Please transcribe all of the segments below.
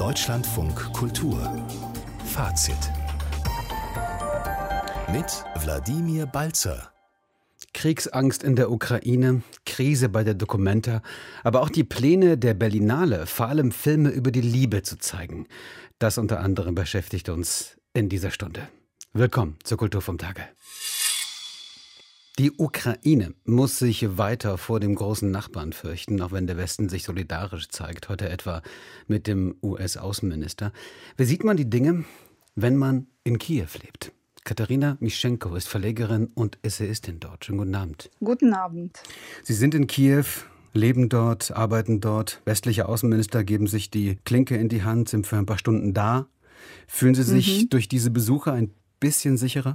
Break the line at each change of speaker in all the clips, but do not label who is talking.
Deutschlandfunk Kultur Fazit mit Wladimir Balzer.
Kriegsangst in der Ukraine, Krise bei der Documenta, aber auch die Pläne der Berlinale, vor allem Filme über die Liebe zu zeigen. Das unter anderem beschäftigt uns in dieser Stunde. Willkommen zur Kultur vom Tage. Die Ukraine muss sich weiter vor dem großen Nachbarn fürchten, auch wenn der Westen sich solidarisch zeigt, heute etwa mit dem US-Außenminister. Wie sieht man die Dinge, wenn man in Kiew lebt? Katharina Mischenko ist Verlegerin und Essayistin dort. Schönen guten Abend.
Guten Abend.
Sie sind in Kiew, leben dort, arbeiten dort. Westliche Außenminister geben sich die Klinke in die Hand, sind für ein paar Stunden da. Fühlen Sie sich durch diese Besuche ein bisschen sicherer?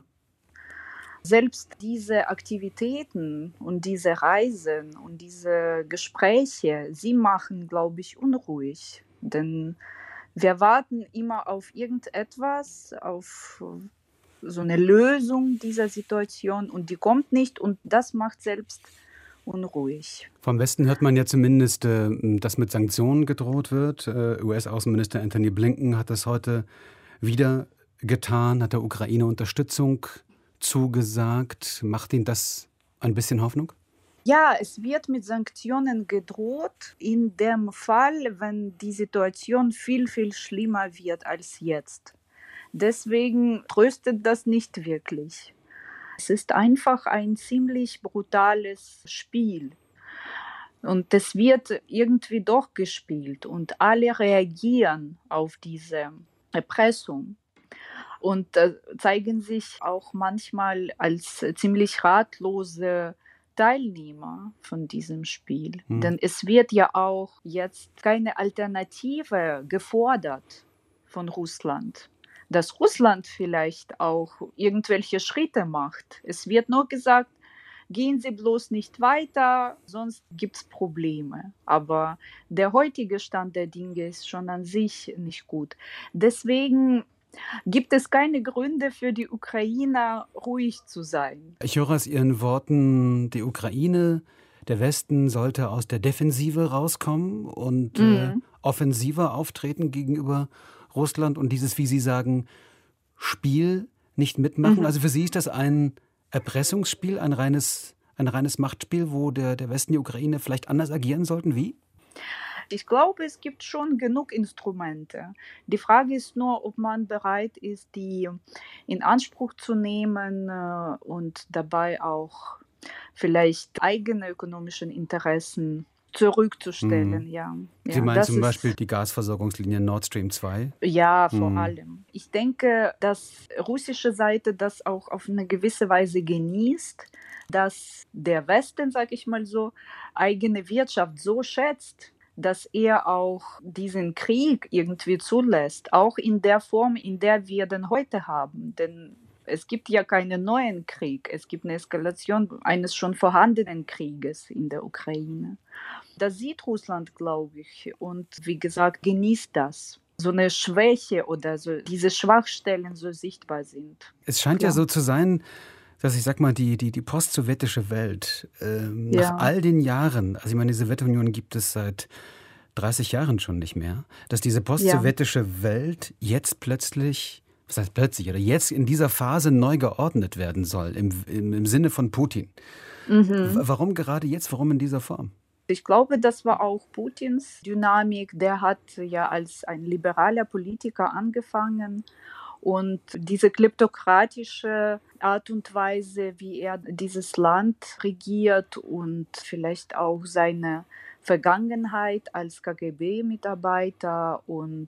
Selbst diese Aktivitäten und diese Reisen und diese Gespräche, sie machen, glaube ich, unruhig. Denn wir warten immer auf irgendetwas, auf so eine Lösung dieser Situation und die kommt nicht und das macht selbst unruhig.
Vom Westen hört man ja zumindest, dass mit Sanktionen gedroht wird. US-Außenminister Antony Blinken hat das heute wieder getan, hat der Ukraine Unterstützung zugesagt. Macht Ihnen das ein bisschen Hoffnung?
Ja, es wird mit Sanktionen gedroht in dem Fall, wenn die Situation viel, viel schlimmer wird als jetzt. Deswegen tröstet das nicht wirklich. Es ist einfach ein ziemlich brutales Spiel. Und es wird irgendwie doch gespielt und alle reagieren auf diese Erpressung. Und zeigen sich auch manchmal als ziemlich ratlose Teilnehmer von diesem Spiel. Denn es wird ja auch jetzt keine Alternative gefordert von Russland. Dass Russland vielleicht auch irgendwelche Schritte macht. Es wird nur gesagt, gehen Sie bloß nicht weiter, sonst gibt es Probleme. Aber der heutige Stand der Dinge ist schon an sich nicht gut. Deswegen gibt es keine Gründe für die Ukrainer, ruhig zu sein.
Ich höre aus Ihren Worten, die Ukraine, der Westen sollte aus der Defensive rauskommen und offensiver auftreten gegenüber Russland und dieses, wie Sie sagen, Spiel nicht mitmachen. Also für Sie ist das ein Erpressungsspiel, ein reines Machtspiel, wo der Westen, die Ukraine vielleicht anders agieren sollten? Wie?
Ich glaube, es gibt schon genug Instrumente. Die Frage ist nur, ob man bereit ist, die in Anspruch zu nehmen und dabei auch vielleicht eigene ökonomische Interessen zurückzustellen. Ja.
Sie meinen zum Beispiel die Gasversorgungslinie Nord Stream 2?
Ja, vor allem. Ich denke, dass russische Seite das auch auf eine gewisse Weise genießt, dass der Westen, sage ich mal so, eigene Wirtschaft so schätzt, dass er auch diesen Krieg irgendwie zulässt, auch in der Form, in der wir den heute haben. Denn es gibt ja keinen neuen Krieg, es gibt eine Eskalation eines schon vorhandenen Krieges in der Ukraine. Das sieht Russland, glaube ich, und wie gesagt, genießt das. So eine Schwäche oder so, diese Schwachstellen so sichtbar sind.
Es scheint ja so zu sein, dass ich sag mal, die post-sowjetische Welt nach all den Jahren, also ich meine, die Sowjetunion gibt es seit 30 Jahren schon nicht mehr, dass diese post-sowjetische Welt jetzt plötzlich, was heißt plötzlich, oder jetzt in dieser Phase neu geordnet werden soll, im Sinne von Putin. Warum gerade jetzt, warum in dieser Form?
Ich glaube, das war auch Putins Dynamik. Der hat ja als ein liberaler Politiker angefangen. Und diese kleptokratische Art und Weise, wie er dieses Land regiert und vielleicht auch seine Vergangenheit als KGB-Mitarbeiter und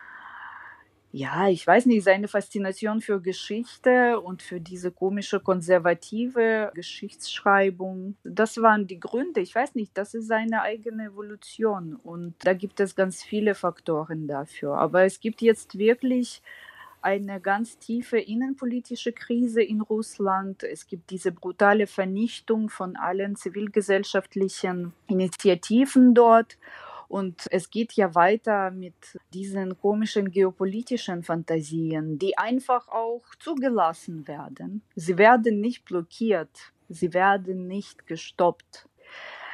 ja, ich weiß nicht, seine Faszination für Geschichte und für diese komische konservative Geschichtsschreibung, das waren die Gründe. Ich weiß nicht, das ist seine eigene Evolution und da gibt es ganz viele Faktoren dafür. Aber es gibt jetzt wirklich eine ganz tiefe innenpolitische Krise in Russland. Es gibt diese brutale Vernichtung von allen zivilgesellschaftlichen Initiativen dort. Und es geht ja weiter mit diesen komischen geopolitischen Fantasien, die einfach auch zugelassen werden. Sie werden nicht blockiert, sie werden nicht gestoppt.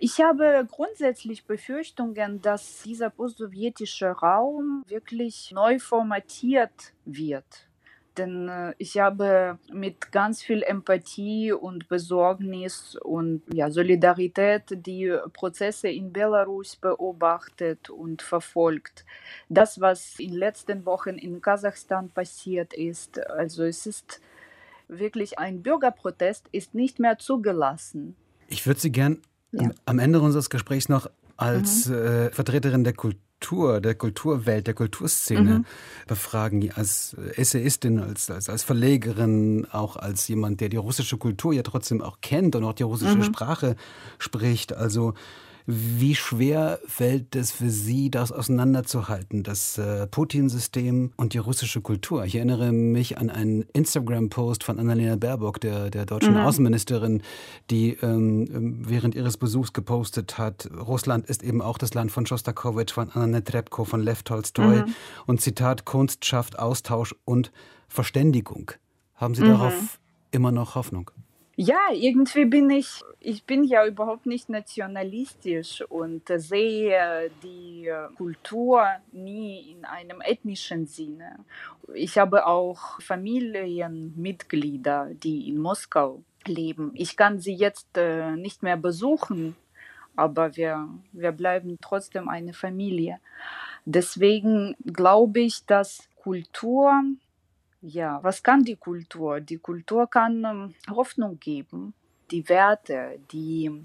Ich habe grundsätzlich Befürchtungen, dass dieser postsowjetische Raum wirklich neu formatiert wird. Denn ich habe mit ganz viel Empathie und Besorgnis und ja, Solidarität die Prozesse in Belarus beobachtet und verfolgt. Das, was in den letzten Wochen in Kasachstan passiert ist, also es ist wirklich ein Bürgerprotest, ist nicht mehr zugelassen.
Ich würde Sie gern
Ja.
am Ende unseres Gesprächs noch
Mhm.
als Vertreterin der Kulturwelt, der Kulturszene
Mhm.
befragen, als Essayistin, als Verlegerin, auch als jemand, der die russische Kultur ja trotzdem auch kennt und auch die russische
Mhm.
Sprache spricht. Also wie schwer fällt es für Sie, das auseinanderzuhalten, das Putin-System und die russische Kultur? Ich erinnere mich an einen Instagram-Post von Annalena Baerbock, der deutschen
Mhm.
Außenministerin, die während ihres Besuchs gepostet hat, Russland ist eben auch das Land von Schostakowitsch, von Anna Netrebko, von Lew Tolstoi
Mhm.
und Zitat, Kunst schafft Austausch und Verständigung. Haben Sie
Mhm.
darauf immer noch Hoffnung?
Ja, irgendwie ich bin ja überhaupt nicht nationalistisch und sehe die Kultur nie in einem ethnischen Sinne. Ich habe auch Familienmitglieder, die in Moskau leben. Ich kann sie jetzt nicht mehr besuchen, aber wir bleiben trotzdem eine Familie. Deswegen glaube ich, dass Kultur, ja, was kann die Kultur? Die Kultur kann Hoffnung geben. Die Werte, die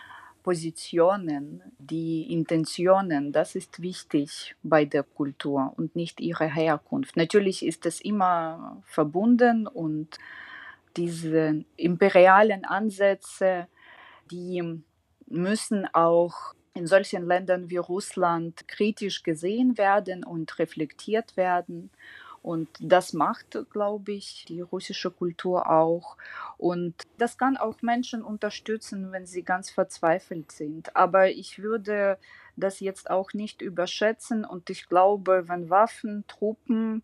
Positionen, die Intentionen, das ist wichtig bei der Kultur und nicht ihre Herkunft. Natürlich ist es immer verbunden und diese imperialen Ansätze, die müssen auch in solchen Ländern wie Russland kritisch gesehen werden und reflektiert werden. Und das macht, glaube ich, die russische Kultur auch. Und das kann auch Menschen unterstützen, wenn sie ganz verzweifelt sind. Aber ich würde das jetzt auch nicht überschätzen. Und ich glaube, wenn Waffen, Truppen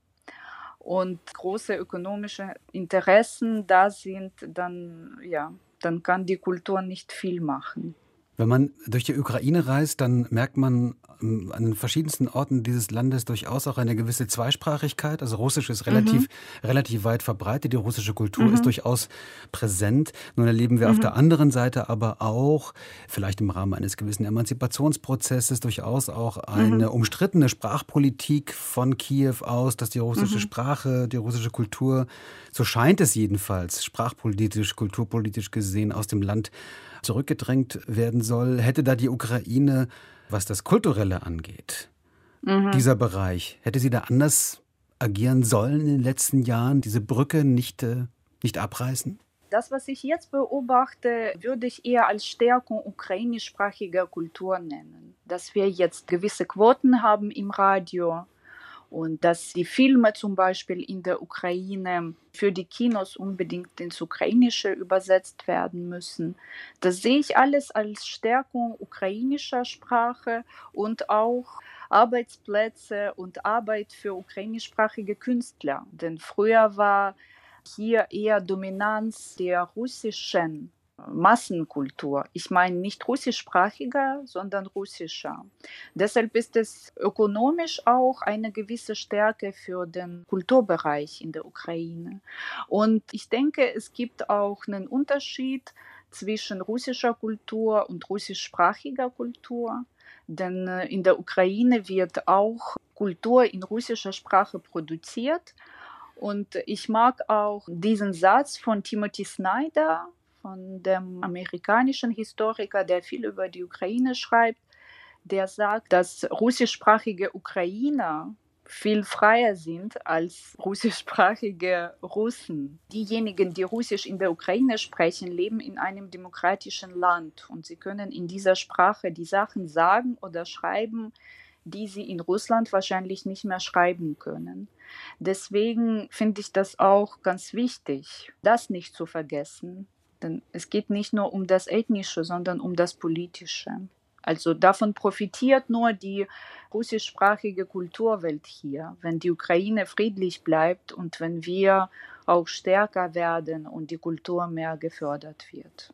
und große ökonomische Interessen da sind, dann, ja, dann kann die Kultur nicht viel machen.
Wenn man durch die Ukraine reist, dann merkt man an den verschiedensten Orten dieses Landes durchaus auch eine gewisse Zweisprachigkeit. Also Russisch ist
Mhm,
relativ weit verbreitet. Die russische Kultur ist
mhm,
durchaus präsent. Nun erleben wir auf
mhm,
der anderen Seite aber auch, vielleicht im Rahmen eines gewissen Emanzipationsprozesses, durchaus auch
mhm,
eine umstrittene Sprachpolitik von Kiew aus, dass die russische
mhm.
Sprache, die russische Kultur, so scheint es jedenfalls, sprachpolitisch, kulturpolitisch gesehen, aus dem Land zurückgedrängt werden soll. Hätte da die Ukraine, was das Kulturelle angeht,
Mhm.
dieser Bereich, hätte sie da anders agieren sollen in den letzten Jahren, diese Brücke nicht abreißen?
Das, was ich jetzt beobachte, würde ich eher als Stärkung ukrainischsprachiger Kultur nennen. Dass wir jetzt gewisse Quoten haben im Radio und dass die Filme zum Beispiel in der Ukraine für die Kinos unbedingt ins Ukrainische übersetzt werden müssen. Das sehe ich alles als Stärkung ukrainischer Sprache und auch Arbeitsplätze und Arbeit für ukrainischsprachige Künstler. Denn früher war hier eher Dominanz der russischen Massenkultur. Ich meine nicht russischsprachiger, sondern russischer. Deshalb ist es ökonomisch auch eine gewisse Stärke für den Kulturbereich in der Ukraine. Und ich denke, es gibt auch einen Unterschied zwischen russischer Kultur und russischsprachiger Kultur. Denn in der Ukraine wird auch Kultur in russischer Sprache produziert. Und ich mag auch diesen Satz von Timothy Snyder, von dem amerikanischen Historiker, der viel über die Ukraine schreibt, der sagt, dass russischsprachige Ukrainer viel freier sind als russischsprachige Russen. Diejenigen, die Russisch in der Ukraine sprechen, leben in einem demokratischen Land und sie können in dieser Sprache die Sachen sagen oder schreiben, die sie in Russland wahrscheinlich nicht mehr schreiben können. Deswegen finde ich das auch ganz wichtig, das nicht zu vergessen. Denn es geht nicht nur um das Ethnische, sondern um das Politische. Also davon profitiert nur die russischsprachige Kulturwelt hier, wenn die Ukraine friedlich bleibt und wenn wir auch stärker werden und die Kultur mehr gefördert wird.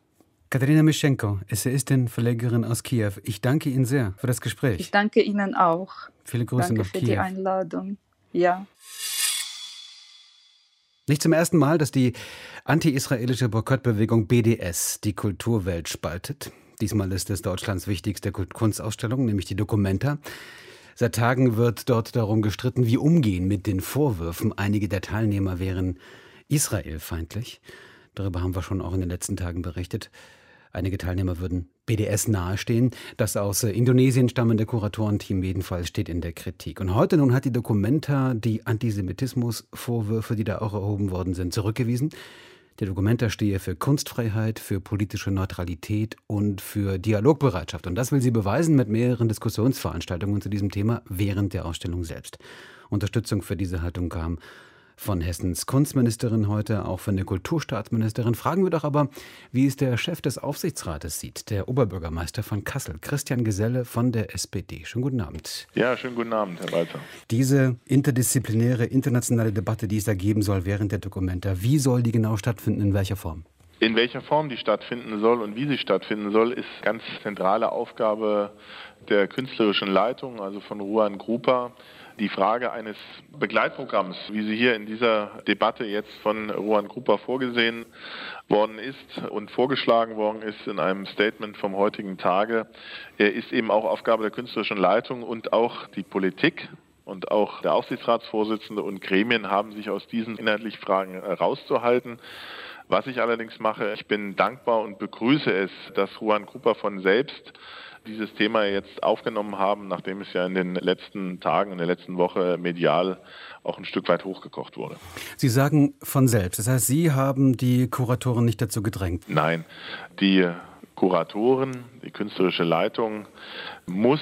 Katerina Mischenko, Essayistin, Verlegerin aus Kiew. Ich danke Ihnen sehr für das Gespräch.
Ich danke Ihnen auch.
Viele Grüße nach Kiew.
Danke für die Einladung. Ja.
Nicht zum ersten Mal, dass die anti-israelische Boykottbewegung BDS die Kulturwelt spaltet. Diesmal ist es Deutschlands wichtigste Kunstausstellung, nämlich die Documenta. Seit Tagen wird dort darum gestritten, wie umgehen mit den Vorwürfen. Einige der Teilnehmer wären israelfeindlich. Darüber haben wir schon auch in den letzten Tagen berichtet. Einige Teilnehmer würden BDS nahestehen. Das aus Indonesien stammende Kuratorenteam jedenfalls steht in der Kritik. Und heute nun hat die Documenta die Antisemitismusvorwürfe, die da auch erhoben worden sind, zurückgewiesen. Die Documenta stehe für Kunstfreiheit, für politische Neutralität und für Dialogbereitschaft. Und das will sie beweisen mit mehreren Diskussionsveranstaltungen zu diesem Thema während der Ausstellung selbst. Unterstützung für diese Haltung kam von Hessens Kunstministerin heute, auch von der Kulturstaatsministerin. Fragen wir doch aber, wie es der Chef des Aufsichtsrates sieht, der Oberbürgermeister von Kassel, Christian Geselle von der SPD. Schönen guten Abend.
Ja, schönen guten Abend, Herr Balzer.
Diese interdisziplinäre, internationale Debatte, die es da geben soll während der Documenta, wie soll die genau stattfinden, in welcher Form?
In welcher Form die stattfinden soll und wie sie stattfinden soll, ist ganz zentrale Aufgabe der künstlerischen Leitung, also von Ruan Grupa. Die Frage eines Begleitprogramms, wie sie hier in dieser Debatte jetzt von Ruan Grupa vorgesehen worden ist und vorgeschlagen worden ist in einem Statement vom heutigen Tage, ist eben auch Aufgabe der künstlerischen Leitung und auch die Politik. Und auch der Aufsichtsratsvorsitzende und Gremien haben sich aus diesen inhaltlichen Fragen rauszuhalten. Was ich allerdings mache, ich bin dankbar und begrüße es, dass Ruan Grupa von selbst dieses Thema jetzt aufgenommen haben, nachdem es ja in den letzten Tagen, in der letzten Woche medial auch ein Stück weit hochgekocht wurde.
Sie sagen von selbst, das heißt, Sie haben die Kuratoren nicht dazu gedrängt?
Nein, die Kuratoren, die künstlerische Leitung muss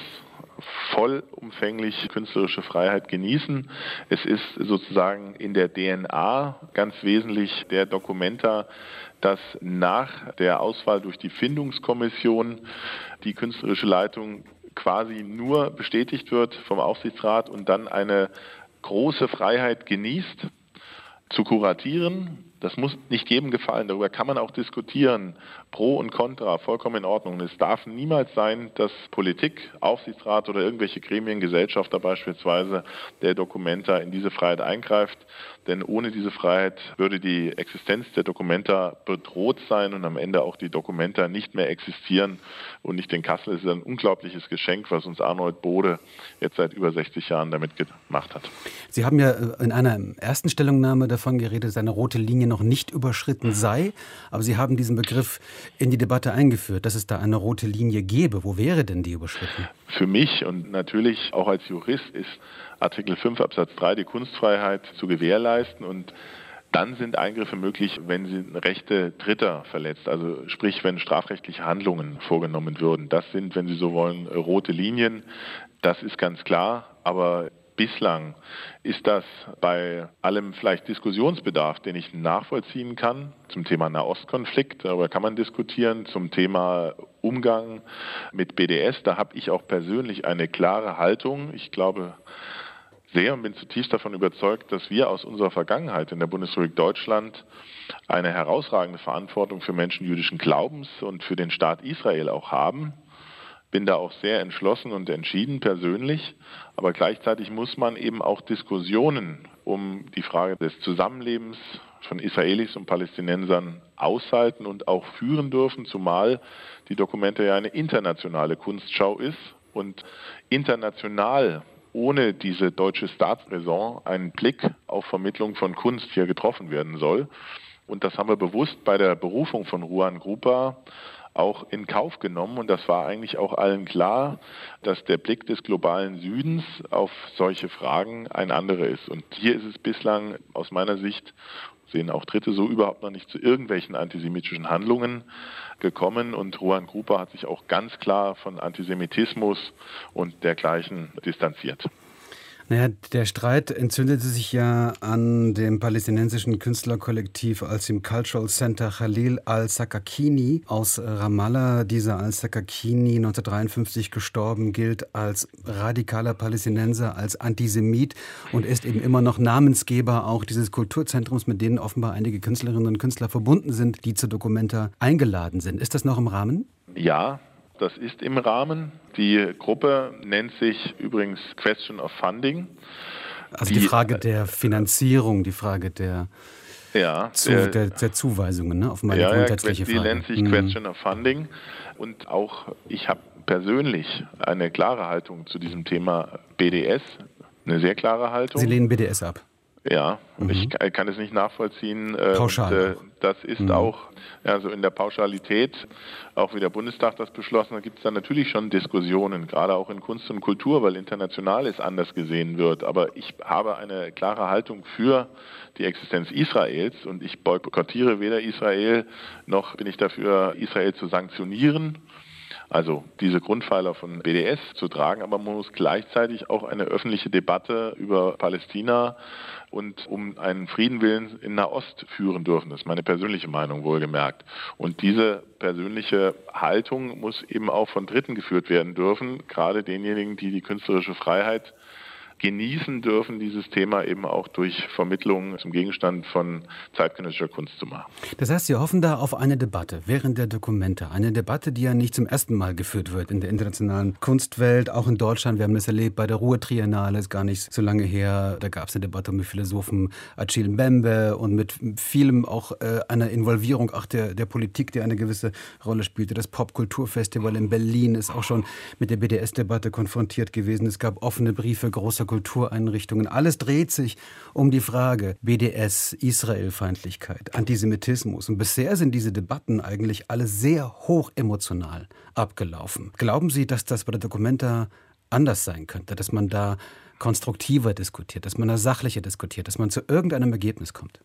vollumfänglich künstlerische Freiheit genießen. Es ist sozusagen in der DNA ganz wesentlich der Documenta, dass nach der Auswahl durch die Findungskommission die künstlerische Leitung quasi nur bestätigt wird vom Aufsichtsrat und dann eine große Freiheit genießt, zu kuratieren. Das muss nicht jedem gefallen, darüber kann man auch diskutieren, pro und contra, vollkommen in Ordnung. Es darf niemals sein, dass Politik, Aufsichtsrat oder irgendwelche Gremien, Gesellschafter beispielsweise, der Documenta in diese Freiheit eingreift. Denn ohne diese Freiheit würde die Existenz der Documenta bedroht sein und am Ende auch die Documenta nicht mehr existieren. Und nicht in Kassel. Es ist ein unglaubliches Geschenk, was uns Arnold Bode jetzt seit über 60 Jahren damit gemacht hat.
Sie haben ja in einer ersten Stellungnahme davon geredet, dass eine rote Linie noch nicht überschritten sei. Aber Sie haben diesen Begriff in die Debatte eingeführt, dass es da eine rote Linie gäbe. Wo wäre denn die überschritten?
Für mich und natürlich auch als Jurist ist Artikel 5 Absatz 3 die Kunstfreiheit zu gewährleisten und dann sind Eingriffe möglich, wenn sie Rechte Dritter verletzt, also sprich, wenn strafrechtliche Handlungen vorgenommen würden. Das sind, wenn Sie so wollen, rote Linien. Das ist ganz klar, aber bislang ist das bei allem vielleicht Diskussionsbedarf, den ich nachvollziehen kann, zum Thema Nahostkonflikt, darüber kann man diskutieren, zum Thema Umgang mit BDS, da habe ich auch persönlich eine klare Haltung. Ich glaube sehr und bin zutiefst davon überzeugt, dass wir aus unserer Vergangenheit in der Bundesrepublik Deutschland eine herausragende Verantwortung für Menschen jüdischen Glaubens und für den Staat Israel auch haben. Bin da auch sehr entschlossen und entschieden persönlich, aber gleichzeitig muss man eben auch Diskussionen um die Frage des Zusammenlebens von Israelis und Palästinensern aushalten und auch führen dürfen, zumal die Documenta ja eine internationale Kunstschau ist und international ohne diese deutsche Staatsräson ein Blick auf Vermittlung von Kunst hier getroffen werden soll. Und das haben wir bewusst bei der Berufung von Ruan Grupa auch in Kauf genommen. Und das war eigentlich auch allen klar, dass der Blick des globalen Südens auf solche Fragen ein anderer ist. Und hier ist es bislang aus meiner Sicht, sehen auch Dritte so, überhaupt noch nicht zu irgendwelchen antisemitischen Handlungen gekommen. Und Ruan Grupa hat sich auch ganz klar von Antisemitismus und dergleichen distanziert.
Naja, der Streit entzündete sich ja an dem palästinensischen Künstlerkollektiv als dem Cultural Center Khalil al-Sakakini aus Ramallah. Dieser al-Sakakini, 1953 gestorben, gilt als radikaler Palästinenser, als Antisemit und ist eben immer noch Namensgeber auch dieses Kulturzentrums, mit denen offenbar einige Künstlerinnen und Künstler verbunden sind, die zur Documenta eingeladen sind. Ist das noch im Rahmen?
Ja, das ist im Rahmen. Die Gruppe nennt sich übrigens Question of Funding.
Also die Frage der Finanzierung, die Frage der Zuweisungen, ne? Offenbar eine grundsätzliche Frage.
Die nennt sich Question of Funding. Und auch ich habe persönlich eine klare Haltung zu diesem Thema BDS, eine sehr klare Haltung.
Sie lehnen BDS ab?
Ja, ich kann es nicht nachvollziehen.
Pauschal.
Das ist auch so in der Pauschalität, auch wie der Bundestag das beschlossen hat, gibt es da natürlich schon Diskussionen, gerade auch in Kunst und Kultur, weil international es anders gesehen wird. Aber ich habe eine klare Haltung für die Existenz Israels und ich boykottiere weder Israel, noch bin ich dafür, Israel zu sanktionieren. Also diese Grundpfeiler von BDS zu tragen, aber man muss gleichzeitig auch eine öffentliche Debatte über Palästina und um einen Frieden willen in Nahost führen dürfen. Das ist meine persönliche Meinung, wohlgemerkt. Und diese persönliche Haltung muss eben auch von Dritten geführt werden dürfen, gerade denjenigen, die die künstlerische Freiheit genießen dürfen, dieses Thema eben auch durch Vermittlung zum Gegenstand von zeitgenössischer Kunst zu machen.
Das heißt, Sie hoffen da auf eine Debatte während der Documenta. Eine Debatte, die ja nicht zum ersten Mal geführt wird in der internationalen Kunstwelt, auch in Deutschland. Wir haben das erlebt bei der Ruhr-Triennale, ist gar nicht so lange her. Da gab es eine Debatte mit Philosophen Achille Mbembe und mit vielem auch einer Involvierung auch der Politik, die eine gewisse Rolle spielte. Das Popkulturfestival in Berlin ist auch schon mit der BDS-Debatte konfrontiert gewesen. Es gab offene Briefe großer Kultureinrichtungen. Alles dreht sich um die Frage BDS, Israelfeindlichkeit, Antisemitismus. Und bisher sind diese Debatten eigentlich alle sehr hoch emotional abgelaufen. Glauben Sie, dass das bei der Documenta anders sein könnte, dass man da konstruktiver diskutiert, dass man da sachlicher diskutiert, dass man zu irgendeinem Ergebnis kommt?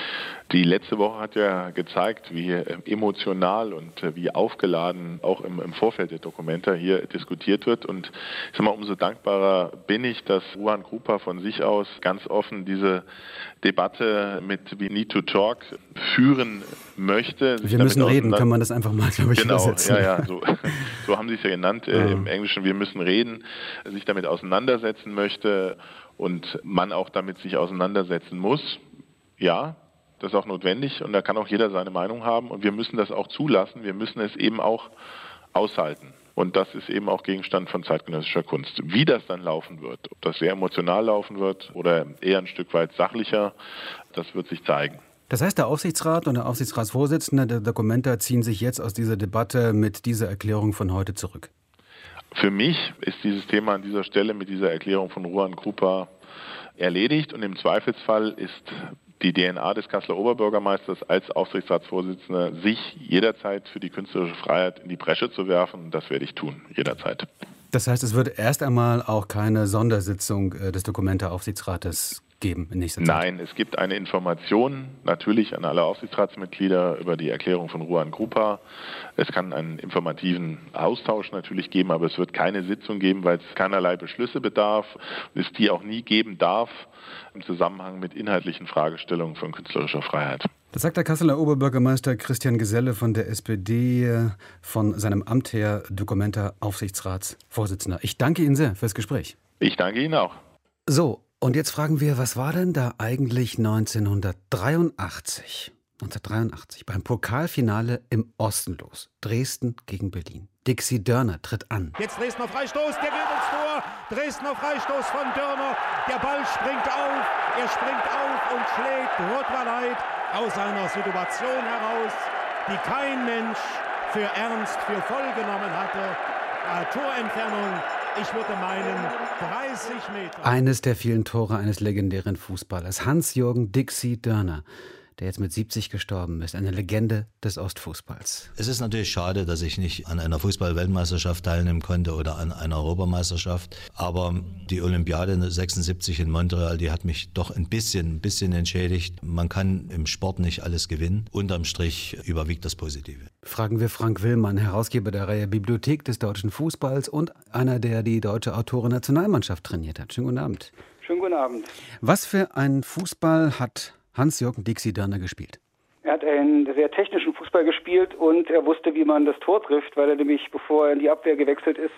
Die letzte Woche hat ja gezeigt, wie emotional und wie aufgeladen auch im Vorfeld der Documenta hier diskutiert wird. Und ich sag mal, umso dankbarer bin ich, dass Ruan Grupa von sich aus ganz offen diese Debatte mit We Need to Talk führen möchte.
Wir müssen reden, kann man das einfach mal, glaube ich, übersetzen.
So haben Sie es ja genannt im Englischen. Wir müssen reden, sich damit auseinandersetzen möchte und man auch damit sich auseinandersetzen muss. Ja, das ist auch notwendig und da kann auch jeder seine Meinung haben und wir müssen das auch zulassen, wir müssen es eben auch aushalten und das ist eben auch Gegenstand von zeitgenössischer Kunst. Wie das dann laufen wird, ob das sehr emotional laufen wird oder eher ein Stück weit sachlicher, das wird sich zeigen.
Das heißt, der Aufsichtsrat und der Aufsichtsratsvorsitzende der Documenta ziehen sich jetzt aus dieser Debatte mit dieser Erklärung von heute zurück?
Für mich ist dieses Thema an dieser Stelle mit dieser Erklärung von Ruan Grupa erledigt und im Zweifelsfall ist die DNA des Kasseler Oberbürgermeisters als Aufsichtsratsvorsitzender, sich jederzeit für die künstlerische Freiheit in die Bresche zu werfen. Das werde ich tun, jederzeit.
Das heißt, es wird erst einmal auch keine Sondersitzung des Documenta-Aufsichtsrates geben in nächster Zeit?
Nein, es gibt eine Information natürlich an alle Aufsichtsratsmitglieder über die Erklärung von Ruan Grupa. Es kann einen informativen Austausch natürlich geben, aber es wird keine Sitzung geben, weil es keinerlei Beschlüsse bedarf und es die auch nie geben darf im Zusammenhang mit inhaltlichen Fragestellungen von künstlerischer Freiheit.
Das sagt der Kasseler Oberbürgermeister Christian Geselle von der SPD, von seinem Amt her Documenta-Aufsichtsratsvorsitzender. Ich danke Ihnen sehr fürs Gespräch.
Ich danke Ihnen auch.
So, und jetzt fragen wir, was war denn da eigentlich 1983 beim Pokalfinale im Osten los? Dresden gegen Berlin. Dixie Dörner tritt an.
Jetzt Dresdner Freistoß, der geht ins Tor. Dresdner Freistoß von Dörner. Der Ball springt auf, er springt auf und schlägt Rotwaleit aus einer Situation heraus, die kein Mensch für ernst, für voll genommen hatte. Torentfernung, ich würde meinen, 30 Meter.
Eines der vielen Tore eines legendären Fußballers, Hans-Jürgen Dixie Dörner, der jetzt mit 70 gestorben ist, eine Legende des Ostfußballs.
Es ist natürlich schade, dass ich nicht an einer Fußball-Weltmeisterschaft teilnehmen konnte oder an einer Europameisterschaft, aber die Olympiade 76 in Montreal, die hat mich doch ein bisschen entschädigt. Man kann im Sport nicht alles gewinnen. Unterm Strich überwiegt das Positive.
Fragen wir Frank Willmann, Herausgeber der Reihe Bibliothek des deutschen Fußballs und einer, der die deutsche Autoren-Nationalmannschaft trainiert hat. Schönen guten Abend.
Schönen guten Abend.
Was für einen Fußball hat Hans-Jürgen Dixi Dörner gespielt?
Er hat einen sehr technischen Fußball gespielt und er wusste, wie man das Tor trifft, weil er nämlich, bevor er in die Abwehr gewechselt ist,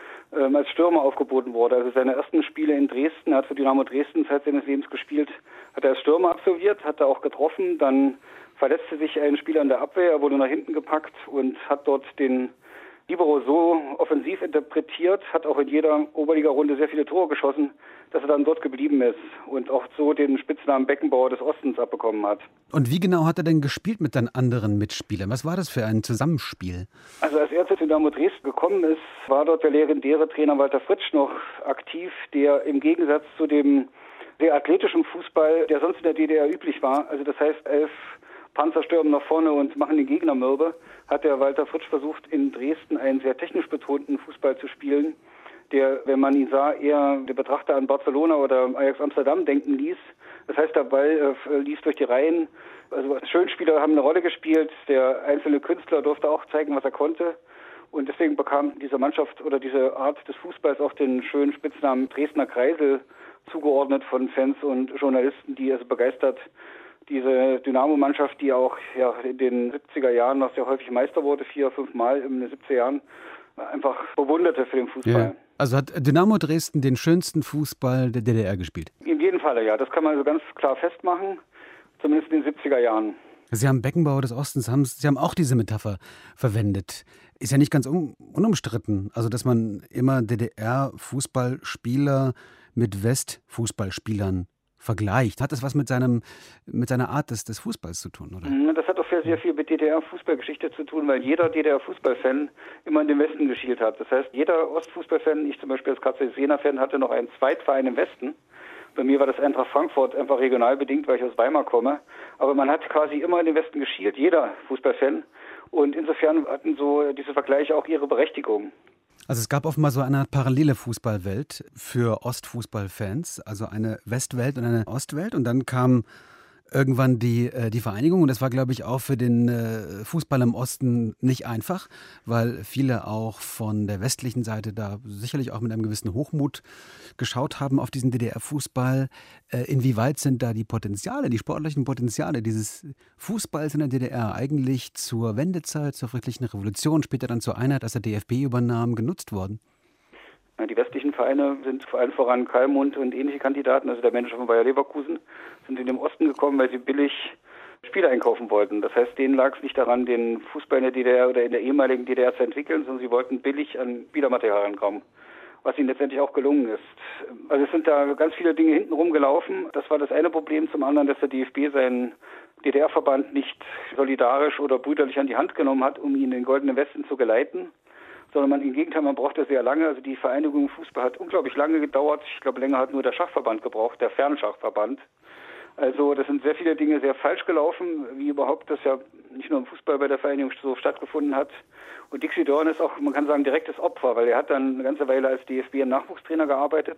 als Stürmer aufgeboten wurde. Also seine ersten Spiele in Dresden, er hat für Dynamo Dresden Zeit seines Lebens gespielt, hat er als Stürmer absolviert, hat er auch getroffen, dann verletzte sich ein Spieler in der Abwehr, er wurde nach hinten gepackt und hat dort den Libero so offensiv interpretiert, hat auch in jeder Oberliga-Runde sehr viele Tore geschossen, dass er dann dort geblieben ist und auch so den Spitznamen Beckenbauer des Ostens abbekommen hat.
Und wie genau hat er denn gespielt mit den anderen Mitspielern? Was war das für ein Zusammenspiel?
Also als er zu Dynamo Dresden gekommen ist, war dort der legendäre Trainer Walter Fritsch noch aktiv, der im Gegensatz zu dem sehr athletischen Fußball, der sonst in der DDR üblich war, also das heißt 11 Panzer stürmen nach vorne und machen den Gegner mürbe, hat der Walter Fritsch versucht, in Dresden einen sehr technisch betonten Fußball zu spielen, der, wenn man ihn sah, eher der Betrachter an Barcelona oder Ajax Amsterdam denken ließ. Das heißt, der Ball lief durch die Reihen. Also Schönspieler haben eine Rolle gespielt. Der einzelne Künstler durfte auch zeigen, was er konnte. Und deswegen bekam diese Mannschaft oder diese Art des Fußballs auch den schönen Spitznamen Dresdner Kreisel zugeordnet von Fans und Journalisten, die also begeistert diese Dynamo-Mannschaft, die auch in den 70er Jahren noch sehr häufig Meister wurde, 4-5 Mal in den 70er Jahren, einfach bewunderte für den Fußball.
Ja. Also hat Dynamo Dresden den schönsten Fußball der DDR gespielt?
In jedem Falle, ja. Das kann man also ganz klar festmachen, zumindest in den 70er Jahren.
Sie haben Beckenbauer des Ostens, Sie haben auch diese Metapher verwendet. Ist ja nicht ganz unumstritten, also dass man immer DDR-Fußballspieler mit West-Fußballspielern vergleicht. Hat das was mit seiner Art des Fußballs zu tun, oder?
Das hat doch sehr viel mit DDR-Fußballgeschichte zu tun, weil jeder DDR-Fußballfan immer in den Westen geschielt hat. Das heißt, jeder Ostfußballfan, ich zum Beispiel als KC Jena-Fan, hatte noch einen Zweitverein im Westen. Bei mir war das Eintracht Frankfurt, einfach regional bedingt, weil ich aus Weimar komme. Aber man hat quasi immer in den Westen geschielt, jeder Fußballfan. Und insofern hatten so diese Vergleiche auch ihre Berechtigung.
Also es gab offenbar so eine parallele Fußballwelt für Ostfußballfans, also eine Westwelt und eine Ostwelt. Und dann kam irgendwann die Vereinigung. Und das war, glaube ich, auch für den Fußball im Osten nicht einfach, weil viele auch von der westlichen Seite da sicherlich auch mit einem gewissen Hochmut geschaut haben auf diesen DDR-Fußball. Inwieweit sind da die sportlichen Potenziale dieses Fußballs in der DDR eigentlich zur Wendezeit, zur friedlichen Revolution, später dann zur Einheit, als der DFB übernahm, genutzt worden?
Die westlichen Vereine sind vor allem voran Kalmund und ähnliche Kandidaten, also der Manager von Bayer Leverkusen, sind in den Osten gekommen, weil sie billig Spieler einkaufen wollten. Das heißt, denen lag es nicht daran, den Fußball in der DDR oder in der ehemaligen DDR zu entwickeln, sondern sie wollten billig an Spielermaterial rankommen, was ihnen letztendlich auch gelungen ist. Also es sind da ganz viele Dinge hintenrum gelaufen. Das war das eine Problem. Zum anderen, dass der DFB seinen DDR-Verband nicht solidarisch oder brüderlich an die Hand genommen hat, um ihn in den Goldenen Westen zu geleiten, sondern im Gegenteil, man brauchte sehr lange. Also die Vereinigung im Fußball hat unglaublich lange gedauert. Ich glaube, länger hat nur der Schachverband gebraucht, der Fernschachverband. Also das sind sehr viele Dinge sehr falsch gelaufen, wie überhaupt das ja nicht nur im Fußball bei der Vereinigung so stattgefunden hat. Und Dixi Dörner ist auch, man kann sagen, direktes Opfer, weil er hat dann eine ganze Weile als DFB-Nachwuchstrainer gearbeitet,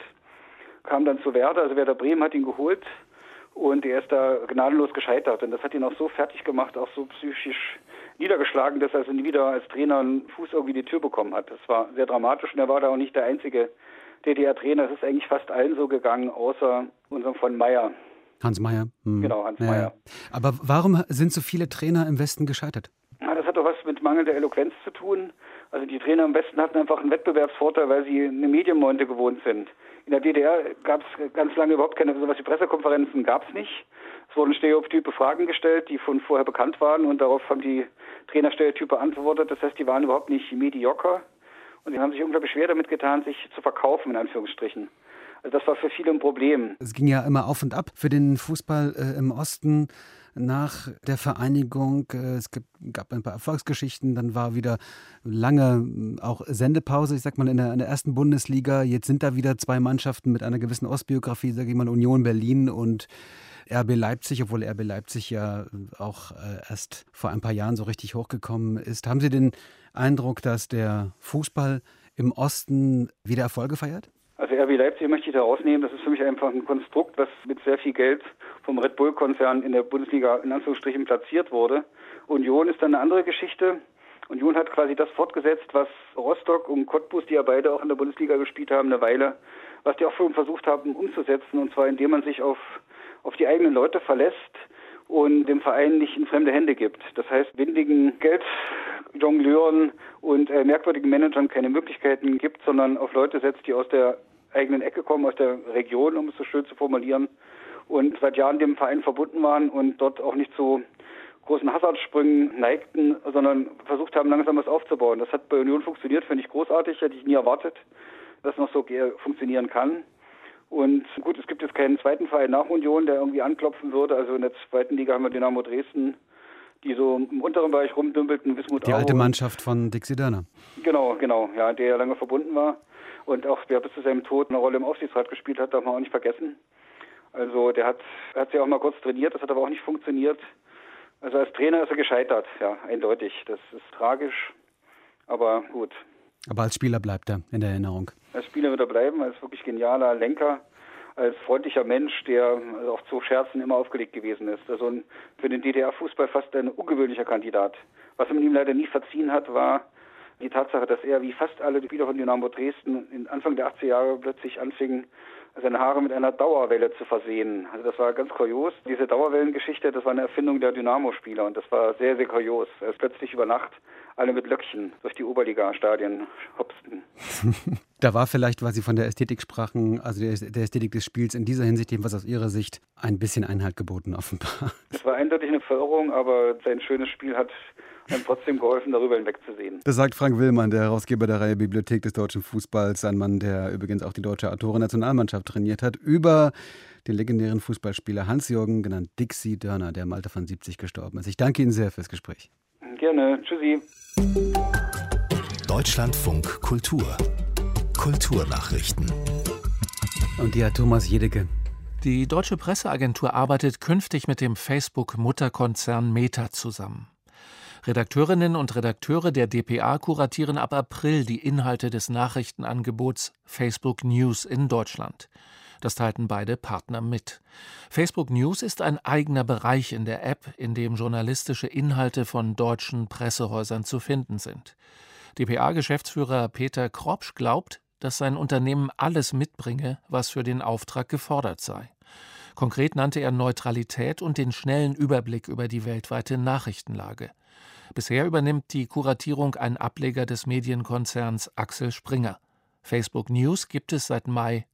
kam dann zu Werder, also Werder Bremen hat ihn geholt und er ist da gnadenlos gescheitert. Und das hat ihn auch so fertig gemacht, auch so psychisch niedergeschlagen, dass er also nie wieder als Trainer einen Fuß irgendwie in die Tür bekommen hat. Das war sehr dramatisch und er war da auch nicht der einzige DDR-Trainer. Es ist eigentlich fast allen so gegangen, außer unserem von Meyer.
Hans Meyer.
Genau, Hans Meyer.
Aber warum sind so viele Trainer im Westen gescheitert?
Ja, das hat doch was mit mangelnder Eloquenz zu tun. Also die Trainer im Westen hatten einfach einen Wettbewerbsvorteil, weil sie eine Medienmeute gewohnt sind. In der DDR gab es ganz lange überhaupt keine, sowas wie Pressekonferenzen gab es nicht. Es wurden stereotype Fragen gestellt, die von vorher bekannt waren und darauf haben die Trainer Stereotype antwortet. Das heißt, die waren überhaupt nicht medioker und die haben sich unglaublich schwer damit getan, sich zu verkaufen, in Anführungsstrichen. Also das war für viele ein Problem.
Es ging ja immer auf und ab für den Fußball im Osten nach der Vereinigung. Es gab ein paar Erfolgsgeschichten, dann war wieder lange auch Sendepause, ich sag mal in der ersten Bundesliga. Jetzt sind da wieder zwei Mannschaften mit einer gewissen Ostbiografie, sage ich mal Union Berlin und RB Leipzig, obwohl RB Leipzig ja auch erst vor ein paar Jahren so richtig hochgekommen ist. Haben Sie den Eindruck, dass der Fußball im Osten wieder Erfolge feiert?
Also RB Leipzig möchte ich da rausnehmen. Das ist für mich einfach ein Konstrukt, was mit sehr viel Geld vom Red Bull-Konzern in der Bundesliga in Anführungsstrichen platziert wurde. Union ist dann eine andere Geschichte. Union hat quasi das fortgesetzt, was Rostock und Cottbus, die ja beide auch in der Bundesliga gespielt haben, eine Weile, was die auch schon versucht haben umzusetzen, und zwar indem man sich auf die eigenen Leute verlässt und dem Verein nicht in fremde Hände gibt. Das heißt, windigen Geldjongleuren und merkwürdigen Managern keine Möglichkeiten gibt, sondern auf Leute setzt, die aus der eigenen Ecke kommen, aus der Region, um es so schön zu formulieren, und seit Jahren dem Verein verbunden waren und dort auch nicht zu großen Hasardsprüngen neigten, sondern versucht haben, langsam was aufzubauen. Das hat bei Union funktioniert, finde ich großartig, hätte ich nie erwartet, dass noch so funktionieren kann. Und gut, es gibt jetzt keinen zweiten Verein nach Union, der irgendwie anklopfen würde. Also in der zweiten Liga haben wir Dynamo Dresden, die so im unteren Bereich rumdümpelten. Wismut
die alte Mannschaft von Dixie Dörner.
Genau, ja, der ja lange verbunden war und auch wer bis zu seinem Tod eine Rolle im Aufsichtsrat gespielt hat, darf man auch nicht vergessen. Also der hat sich auch mal kurz trainiert, das hat aber auch nicht funktioniert. Also als Trainer ist er gescheitert, ja, eindeutig. Das ist tragisch, aber gut.
Aber als Spieler bleibt er in der Erinnerung.
Als Spieler wird er bleiben, als wirklich genialer Lenker, als freundlicher Mensch, der auch zu Scherzen immer aufgelegt gewesen ist. Also für den DDR-Fußball fast ein ungewöhnlicher Kandidat. Was man ihm leider nie verziehen hat, war die Tatsache, dass er wie fast alle Spieler von Dynamo Dresden in Anfang der 80er Jahre plötzlich anfing, seine Haare mit einer Dauerwelle zu versehen. Also das war ganz kurios. Diese Dauerwellengeschichte, das war eine Erfindung der Dynamo-Spieler und das war sehr, sehr kurios. Als plötzlich über Nacht alle mit Löckchen durch die Oberliga-Stadien hopsten.
Da war vielleicht, weil Sie von der Ästhetik sprachen, also der Ästhetik des Spiels in dieser Hinsicht, jedenfalls aus Ihrer Sicht, ein bisschen Einhalt geboten offenbar.
Es war eindeutig eine Verirrung, aber sein schönes Spiel hat einem trotzdem geholfen, darüber hinwegzusehen.
Das sagt Frank Willmann, der Herausgeber der Reihe Bibliothek des deutschen Fußballs, ein Mann, der übrigens auch die deutsche Autoren-Nationalmannschaft trainiert hat, über den legendären Fußballspieler Hans-Jürgen, genannt Dixie Dörner, der im Alter von 70 gestorben ist. Ich danke Ihnen sehr fürs Gespräch.
Gerne. Tschüssi.
Deutschlandfunk Kultur. Kulturnachrichten.
Und hier hat Thomas Jedecke.
Die Deutsche Presseagentur arbeitet künftig mit dem Facebook-Mutterkonzern Meta zusammen. Redakteurinnen und Redakteure der dpa kuratieren ab April die Inhalte des Nachrichtenangebots Facebook News in Deutschland. Das teilten beide Partner mit. Facebook News ist ein eigener Bereich in der App, in dem journalistische Inhalte von deutschen Pressehäusern zu finden sind. dpa-Geschäftsführer Peter Kropsch glaubt, dass sein Unternehmen alles mitbringe, was für den Auftrag gefordert sei. Konkret nannte er Neutralität und den schnellen Überblick über die weltweite Nachrichtenlage. Bisher übernimmt die Kuratierung ein Ableger des Medienkonzerns Axel Springer. Facebook News gibt es seit Mai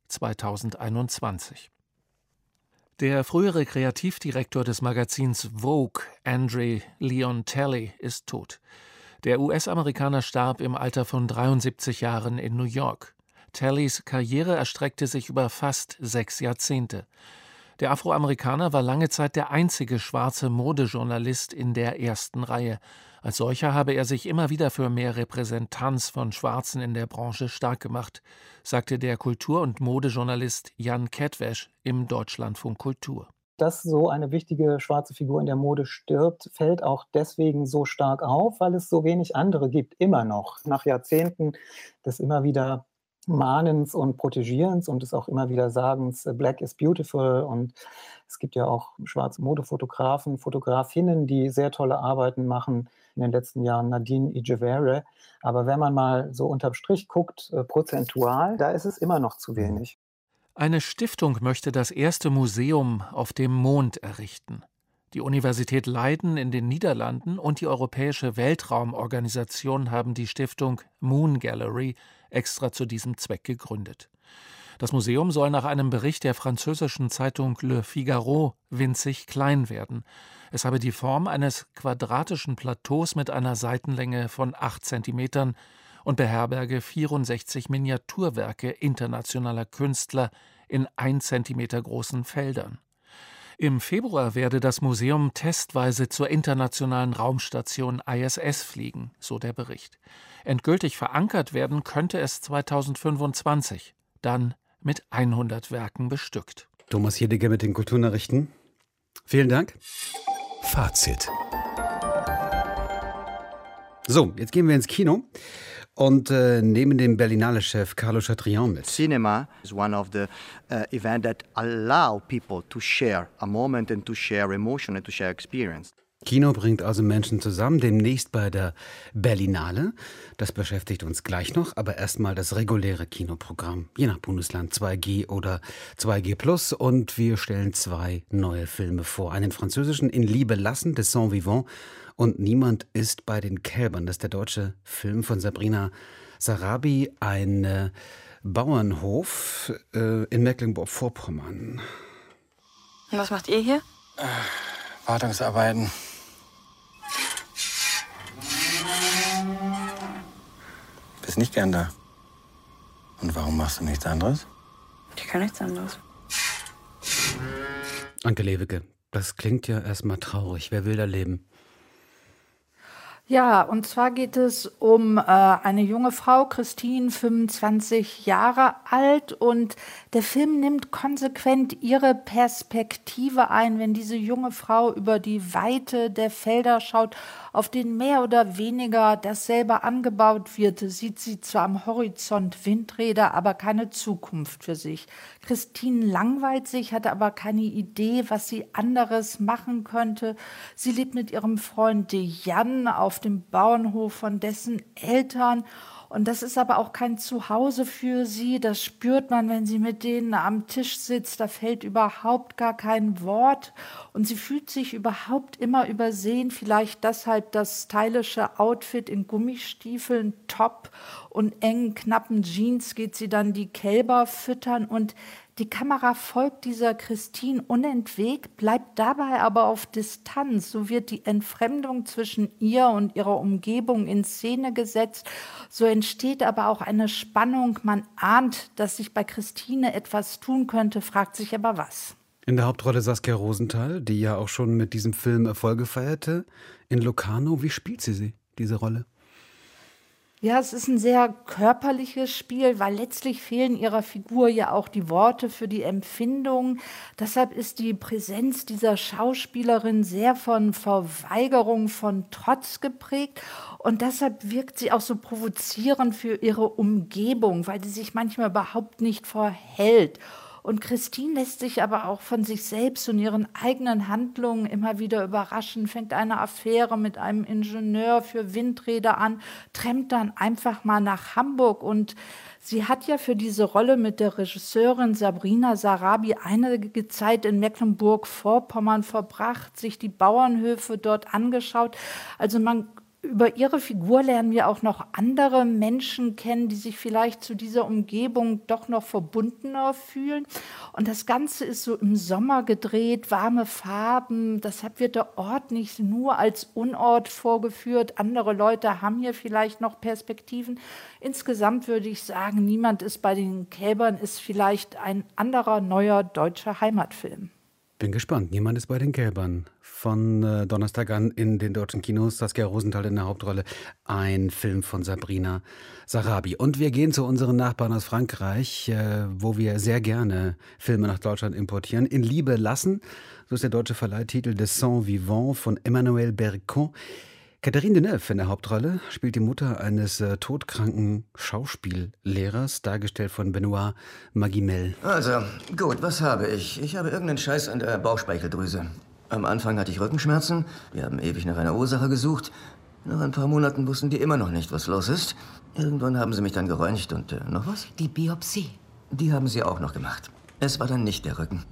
2021. Der frühere Kreativdirektor des Magazins Vogue, Andre Leon Talley, ist tot. Der US-Amerikaner starb im Alter von 73 Jahren in New York. Talleys Karriere erstreckte sich über fast 6 Jahrzehnte. Der Afroamerikaner war lange Zeit der einzige schwarze Modejournalist in der ersten Reihe. Als solcher habe er sich immer wieder für mehr Repräsentanz von Schwarzen in der Branche stark gemacht, sagte der Kultur- und Modejournalist Jan Kettwesch im Deutschlandfunk Kultur.
Dass so eine wichtige schwarze Figur in der Mode stirbt, fällt auch deswegen so stark auf, weil es so wenig andere gibt, immer noch. Nach Jahrzehnten des immer wieder Mahnens und Protegierens und des auch immer wieder Sagens, Black is beautiful. Und es gibt ja auch schwarze Modefotografen, Fotografinnen, die sehr tolle Arbeiten machen. In den letzten Jahren Nadine Ijevere. Aber wenn man mal so unterm Strich guckt, prozentual, da ist es immer noch zu wenig.
Eine Stiftung möchte das erste Museum auf dem Mond errichten. Die Universität Leiden in den Niederlanden und die Europäische Weltraumorganisation haben die Stiftung Moon Gallery extra zu diesem Zweck gegründet. Das Museum soll nach einem Bericht der französischen Zeitung Le Figaro winzig klein werden. Es habe die Form eines quadratischen Plateaus mit einer Seitenlänge von 8 Zentimetern und beherberge 64 Miniaturwerke internationaler Künstler in 1 Zentimeter großen Feldern. Im Februar werde das Museum testweise zur internationalen Raumstation ISS fliegen, so der Bericht. Endgültig verankert werden könnte es 2025, dann mit 100 Werken bestückt.
Thomas Jedecke mit den Kulturnachrichten. Vielen Dank.
Fazit.
So, jetzt gehen wir ins Kino und nehmen den Berlinale-Chef Carlo Chatrian mit.
Cinema is one of the events that allow people to share a moment and to share emotion and to share experience.
Kino bringt also Menschen zusammen, demnächst bei der Berlinale. Das beschäftigt uns gleich noch, aber erstmal das reguläre Kinoprogramm, je nach Bundesland 2G oder 2G+. Und wir stellen 2 neue Filme vor. Einen französischen In Liebe lassen, des Sang Vivant, und Niemand ist bei den Kälbern. Das ist der deutsche Film von Sabrina Sarabi, ein Bauernhof in Mecklenburg-Vorpommern.
Und was macht ihr hier?
Wartungsarbeiten. Bist nicht gern da. Und warum machst du nichts anderes?
Ich kann nichts anderes.
Anke Lewicke, das klingt ja erstmal traurig. Wer will da leben?
Ja, und zwar geht es um eine junge Frau, Christine, 25 Jahre alt, und der Film nimmt konsequent ihre Perspektive ein, wenn diese junge Frau über die Weite der Felder schaut, auf denen mehr oder weniger dasselbe angebaut wird, sieht sie zwar am Horizont Windräder, aber keine Zukunft für sich. Christine langweilt sich, hat aber keine Idee, was sie anderes machen könnte. Sie lebt mit ihrem Freund Jan auf dem Bauernhof von dessen Eltern. Und das ist aber auch kein Zuhause für sie. Das spürt man, wenn sie mit denen am Tisch sitzt. Da fällt überhaupt gar kein Wort. Und sie fühlt sich überhaupt immer übersehen. Vielleicht deshalb das stylische Outfit in Gummistiefeln, Top und engen, knappen Jeans geht sie dann die Kälber füttern. Und die Kamera folgt dieser Christine unentwegt, bleibt dabei aber auf Distanz. So wird die Entfremdung zwischen ihr und ihrer Umgebung in Szene gesetzt. So entsteht aber auch eine Spannung. Man ahnt, dass sich bei Christine etwas tun könnte, fragt sich aber was.
In der Hauptrolle Saskia Rosenthal, die ja auch schon mit diesem Film Erfolge feierte in Locarno. Wie spielt sie diese Rolle?
Ja, es ist ein sehr körperliches Spiel, weil letztlich fehlen ihrer Figur ja auch die Worte für die Empfindung. Deshalb ist die Präsenz dieser Schauspielerin sehr von Verweigerung, von Trotz geprägt. Und deshalb wirkt sie auch so provozierend für ihre Umgebung, weil sie sich manchmal überhaupt nicht verhält. Und Christine lässt sich aber auch von sich selbst und ihren eigenen Handlungen immer wieder überraschen, fängt eine Affäre mit einem Ingenieur für Windräder an, trampt dann einfach mal nach Hamburg. Und sie hat ja für diese Rolle mit der Regisseurin Sabrina Sarabi einige Zeit in Mecklenburg-Vorpommern verbracht, sich die Bauernhöfe dort angeschaut. Also über ihre Figur lernen wir auch noch andere Menschen kennen, die sich vielleicht zu dieser Umgebung doch noch verbundener fühlen. Und das Ganze ist so im Sommer gedreht, warme Farben. Deshalb wird der Ort nicht nur als Unort vorgeführt. Andere Leute haben hier vielleicht noch Perspektiven. Insgesamt würde ich sagen, Niemand ist bei den Kälbern ist vielleicht ein anderer neuer deutscher Heimatfilm.
Bin gespannt. Niemand ist bei den Kälbern. Von Donnerstag an in den deutschen Kinos. Saskia Rosenthal in der Hauptrolle. Ein Film von Sabrina Sarabi. Und wir gehen zu unseren Nachbarn aus Frankreich, wo wir sehr gerne Filme nach Deutschland importieren. In Liebe lassen, so ist der deutsche Verleihtitel, des Sang Vivant von Emmanuel Bercon. Catherine Deneuve in der Hauptrolle spielt die Mutter eines todkranken Schauspiellehrers, dargestellt von Benoît Magimel.
Also, gut, was habe ich? Ich habe irgendeinen Scheiß an der Bauchspeicheldrüse. Am Anfang hatte ich Rückenschmerzen. Wir haben ewig nach einer Ursache gesucht. Nach ein paar Monaten wussten die immer noch nicht, was los ist. Irgendwann haben sie mich dann geröntgt und noch was?
Die Biopsie.
Die haben sie auch noch gemacht. Es war dann nicht der Rücken.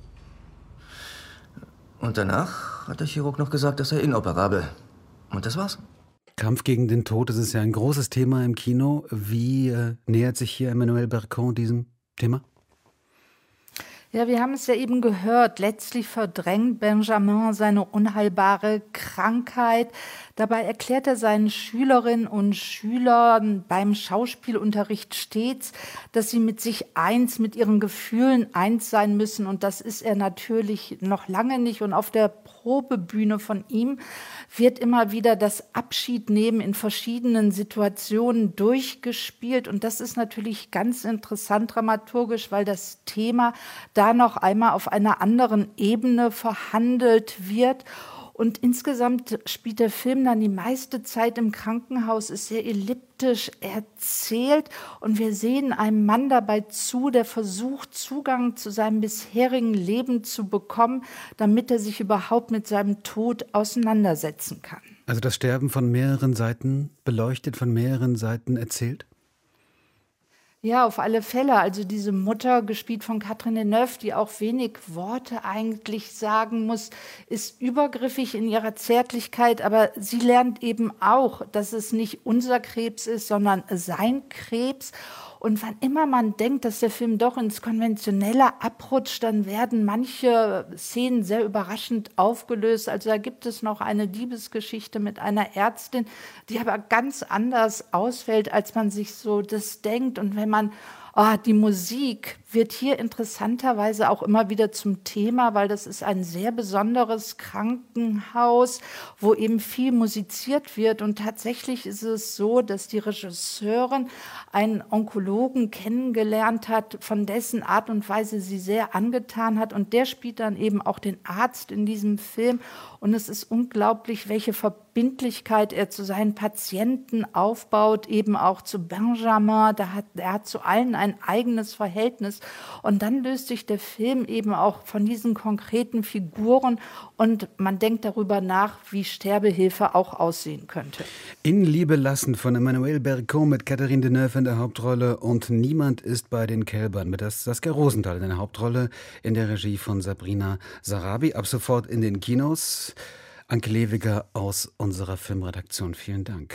Und danach hat der Chirurg noch gesagt, das sei inoperabel. Und das war's.
Kampf gegen den Tod, das ist ja ein großes Thema im Kino. Wie nähert sich hier Emmanuel Bercon diesem Thema?
Ja, wir haben es ja eben gehört. Letztlich verdrängt Benjamin seine unheilbare Krankheit. Dabei erklärt er seinen Schülerinnen und Schülern beim Schauspielunterricht stets, dass sie mit sich eins, mit ihren Gefühlen eins sein müssen. Und das ist er natürlich noch lange nicht. Und auf der Probebühne von ihm wird immer wieder das Abschiednehmen in verschiedenen Situationen durchgespielt. Und das ist natürlich ganz interessant dramaturgisch, weil das Thema da noch einmal auf einer anderen Ebene verhandelt wird. Und insgesamt spielt der Film dann die meiste Zeit im Krankenhaus, ist sehr elliptisch erzählt. Und wir sehen einem Mann dabei zu, der versucht, Zugang zu seinem bisherigen Leben zu bekommen, damit er sich überhaupt mit seinem Tod auseinandersetzen kann.
Also das Sterben von mehreren Seiten beleuchtet, von mehreren Seiten erzählt?
Ja, auf alle Fälle. Also diese Mutter, gespielt von Catherine Deneuve, die auch wenig Worte eigentlich sagen muss, ist übergriffig in ihrer Zärtlichkeit, aber sie lernt eben auch, dass es nicht unser Krebs ist, sondern sein Krebs. Und wann immer man denkt, dass der Film doch ins Konventionelle abrutscht, dann werden manche Szenen sehr überraschend aufgelöst. Also da gibt es noch eine Liebesgeschichte mit einer Ärztin, die aber ganz anders ausfällt, als man sich so das denkt. Und wenn man die Musik wird hier interessanterweise auch immer wieder zum Thema, weil das ist ein sehr besonderes Krankenhaus, wo eben viel musiziert wird. Und tatsächlich ist es so, dass die Regisseurin einen Onkologen kennengelernt hat, von dessen Art und Weise sie sehr angetan hat. Und der spielt dann eben auch den Arzt in diesem Film. Und es ist unglaublich, welche Verbindlichkeit er zu seinen Patienten aufbaut, eben auch zu Benjamin. Er hat zu allen ein eigenes Verhältnis. Und dann löst sich der Film eben auch von diesen konkreten Figuren und man denkt darüber nach, wie Sterbehilfe auch aussehen könnte.
In Liebe lassen von Emmanuel Bercon mit Catherine Deneuve in der Hauptrolle und Niemand ist bei den Kälbern mit Saskia Rosenthal in der Hauptrolle in der Regie von Sabrina Sarabi. Ab sofort in den Kinos. Anke Lewiger aus unserer Filmredaktion, vielen Dank.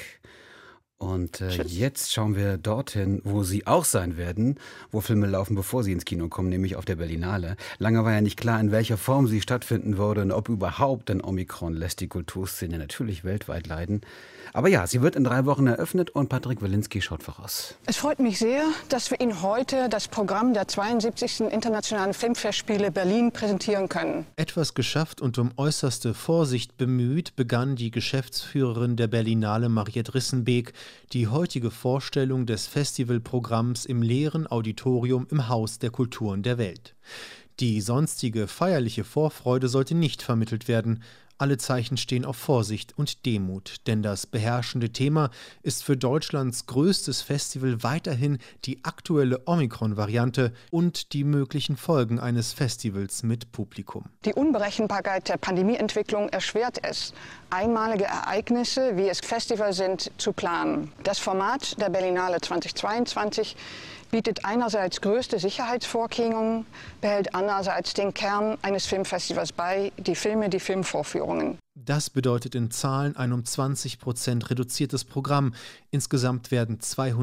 Und jetzt schauen wir dorthin, wo Sie auch sein werden, wo Filme laufen, bevor sie ins Kino kommen, nämlich auf der Berlinale. Lange war ja nicht klar, in welcher Form sie stattfinden würde und ob überhaupt, denn Omikron lässt die Kulturszene natürlich weltweit leiden. Aber ja, sie wird in 3 Wochen eröffnet und Patrick Wilinski schaut voraus.
Es freut mich sehr, dass wir Ihnen heute das Programm der 72. Internationalen Filmfestspiele Berlin präsentieren können.
Etwas geschafft und um äußerste Vorsicht bemüht, begann die Geschäftsführerin der Berlinale, Mariette Rissenbeek, die heutige Vorstellung des Festivalprogramms im leeren Auditorium im Haus der Kulturen der Welt. Die sonstige feierliche Vorfreude sollte nicht vermittelt werden. Alle Zeichen stehen auf Vorsicht und Demut, denn das beherrschende Thema ist für Deutschlands größtes Festival weiterhin die aktuelle Omikron-Variante und die möglichen Folgen eines Festivals mit Publikum.
Die Unberechenbarkeit der Pandemieentwicklung erschwert es, einmalige Ereignisse, wie es Festivals sind, zu planen. Das Format der Berlinale 2022 bietet einerseits größte Sicherheitsvorkehrungen, behält andererseits den Kern eines Filmfestivals bei, die Filme, die Filmvorführungen.
Das bedeutet in Zahlen ein um 20% reduziertes Programm. Insgesamt werden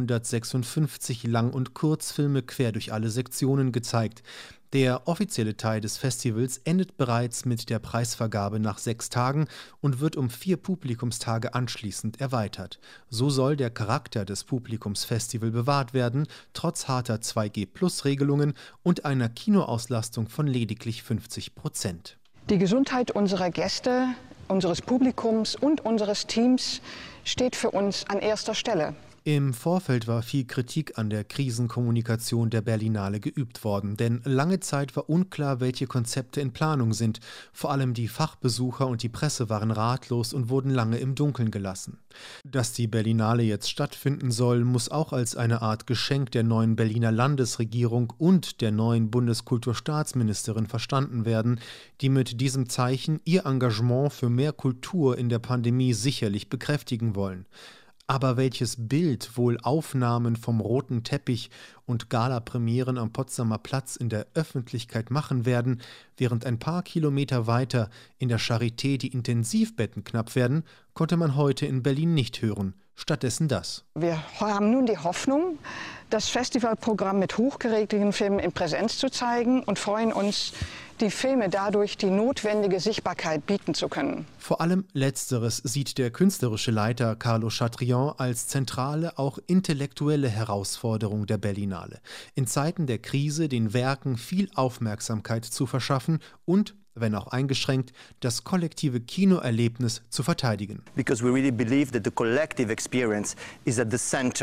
256 Lang- und Kurzfilme quer durch alle Sektionen gezeigt. Der offizielle Teil des Festivals endet bereits mit der Preisvergabe nach 6 Tagen und wird um 4 Publikumstage anschließend erweitert. So soll der Charakter des Publikumsfestivals bewahrt werden, trotz harter 2G-Plus-Regelungen und einer Kinoauslastung von lediglich 50%.
Die Gesundheit unserer Gäste, unseres Publikums und unseres Teams steht für uns an erster Stelle.
Im Vorfeld war viel Kritik an der Krisenkommunikation der Berlinale geübt worden, denn lange Zeit war unklar, welche Konzepte in Planung sind. Vor allem die Fachbesucher und die Presse waren ratlos und wurden lange im Dunkeln gelassen. Dass die Berlinale jetzt stattfinden soll, muss auch als eine Art Geschenk der neuen Berliner Landesregierung und der neuen Bundeskulturstaatsministerin verstanden werden, die mit diesem Zeichen ihr Engagement für mehr Kultur in der Pandemie sicherlich bekräftigen wollen. Aber welches Bild wohl Aufnahmen vom roten Teppich und Gala-Premieren am Potsdamer Platz in der Öffentlichkeit machen werden, während ein paar Kilometer weiter in der Charité die Intensivbetten knapp werden, konnte man heute in Berlin nicht hören. Stattdessen das.
Wir haben nun die Hoffnung, das Festivalprogramm mit hochgeregelten Filmen in Präsenz zu zeigen und freuen uns, die Filme dadurch die notwendige Sichtbarkeit bieten zu können.
Vor allem Letzteres sieht der künstlerische Leiter Carlo Chatrian als zentrale, auch intellektuelle Herausforderung der Berlinale. In Zeiten der Krise den Werken viel Aufmerksamkeit zu verschaffen und, wenn auch eingeschränkt, das kollektive Kinoerlebnis zu verteidigen.
Because we really believe that the collective experience is at the center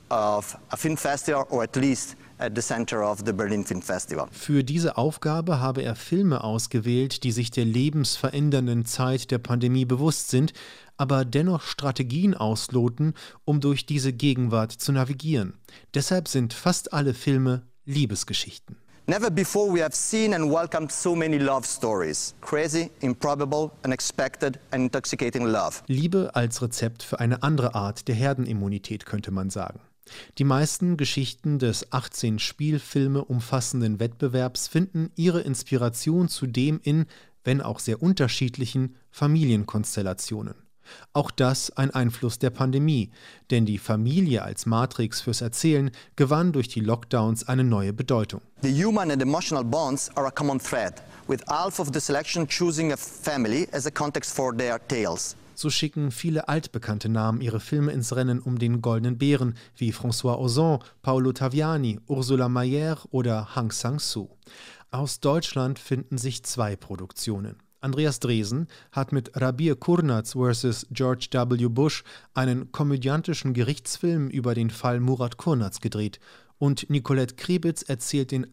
of a film festival, or at least at the center of the Berlin Film Festival.
Für diese Aufgabe habe er Filme ausgewählt, die sich der lebensverändernden Zeit der Pandemie bewusst sind, aber dennoch Strategien ausloten, um durch diese Gegenwart zu navigieren. Deshalb sind fast alle Filme Liebesgeschichten.
Never before we have seen and welcomed so many love stories. Crazy, improbable, unexpected and intoxicating love.
Liebe als Rezept für eine andere Art der Herdenimmunität, könnte man sagen. Die meisten Geschichten des 18 Spielfilme umfassenden Wettbewerbs finden ihre Inspiration zudem in, wenn auch sehr unterschiedlichen, Familienkonstellationen. Auch das ein Einfluss der Pandemie, denn die Familie als Matrix fürs Erzählen gewann durch die Lockdowns eine neue Bedeutung.
The human and emotional bonds are a common thread, with half of the selection choosing a family as a context for their tales.
So schicken viele altbekannte Namen ihre Filme ins Rennen um den Goldenen Bären, wie François Ozon, Paolo Taviani, Ursula Mayer oder Hang Sang-soo. Aus Deutschland finden sich 2 Produktionen. Andreas Dresen hat mit Rabir Kurnaz vs. George W. Bush einen komödiantischen Gerichtsfilm über den Fall Murat Kurnaz gedreht. Und Nicolette Krebitz erzählt in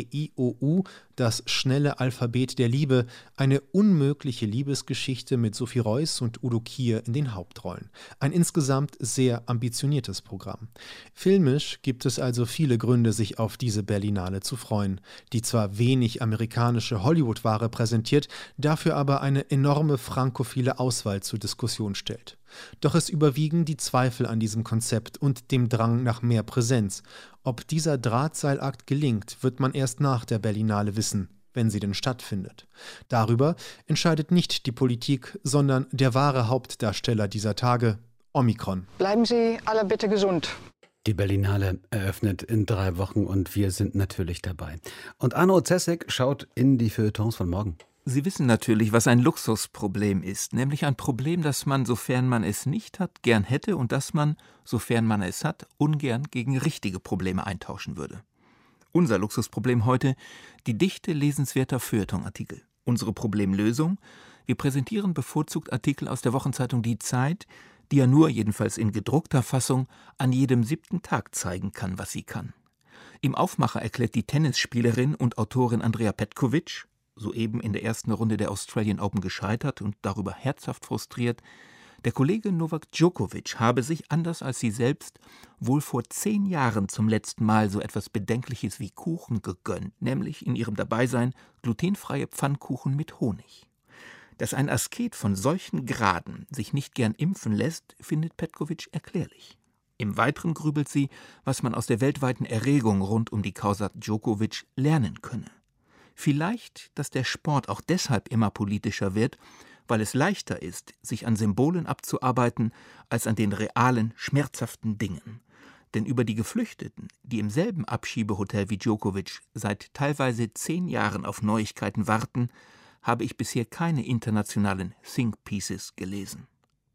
AEIOU, das schnelle Alphabet der Liebe, eine unmögliche Liebesgeschichte mit Sophie Reuss und Udo Kier in den Hauptrollen. Ein insgesamt sehr ambitioniertes Programm. Filmisch gibt es also viele Gründe, sich auf diese Berlinale zu freuen, die zwar wenig amerikanische Hollywood-Ware präsentiert, dafür aber eine enorme frankophile Auswahl zur Diskussion stellt. Doch es überwiegen die Zweifel an diesem Konzept und dem Drang nach mehr Präsenz. Ob dieser Drahtseilakt gelingt, wird man erst nach der Berlinale wissen, wenn sie denn stattfindet. Darüber entscheidet nicht die Politik, sondern der wahre Hauptdarsteller dieser Tage, Omikron.
Bleiben Sie alle bitte gesund.
Die Berlinale eröffnet in 3 Wochen und wir sind natürlich dabei. Und Arno Zessek schaut in die Feuilletons von morgen.
Sie wissen natürlich, was ein Luxusproblem ist, nämlich ein Problem, das man, sofern man es nicht hat, gern hätte und das man, sofern man es hat, ungern gegen richtige Probleme eintauschen würde. Unser Luxusproblem heute: die Dichte lesenswerter Feuilletonartikel. Unsere Problemlösung: wir präsentieren bevorzugt Artikel aus der Wochenzeitung Die Zeit, die ja nur, jedenfalls in gedruckter Fassung, an jedem 7. Tag zeigen kann, was sie kann. Im Aufmacher erklärt die Tennisspielerin und Autorin Andrea Petkovic, soeben in der ersten Runde der Australian Open gescheitert und darüber herzhaft frustriert, der Kollege Novak Djokovic habe sich, anders als sie selbst, wohl vor 10 Jahren zum letzten Mal so etwas Bedenkliches wie Kuchen gegönnt, nämlich in ihrem Dabeisein glutenfreie Pfannkuchen mit Honig. Dass ein Asket von solchen Graden sich nicht gern impfen lässt, findet Petkovic erklärlich. Im Weiteren grübelt sie, was man aus der weltweiten Erregung rund um die Causa Djokovic lernen könne. Vielleicht, dass der Sport auch deshalb immer politischer wird, weil es leichter ist, sich an Symbolen abzuarbeiten, als an den realen, schmerzhaften Dingen. Denn über die Geflüchteten, die im selben Abschiebehotel wie Djokovic seit teilweise 10 Jahren auf Neuigkeiten warten, habe ich bisher keine internationalen Think Pieces gelesen.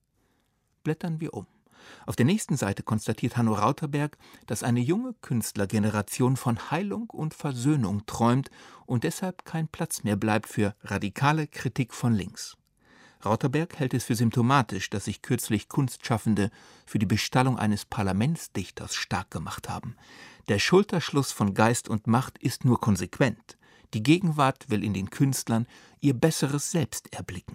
Blättern wir um. Auf der nächsten Seite konstatiert Hanno Rauterberg, dass eine junge Künstlergeneration von Heilung und Versöhnung träumt und deshalb kein Platz mehr bleibt für radikale Kritik von links. Rauterberg hält es für symptomatisch, dass sich kürzlich Kunstschaffende für die Bestallung eines Parlamentsdichters stark gemacht haben. Der Schulterschluss von Geist und Macht ist nur konsequent. Die Gegenwart will in den Künstlern ihr besseres Selbst erblicken.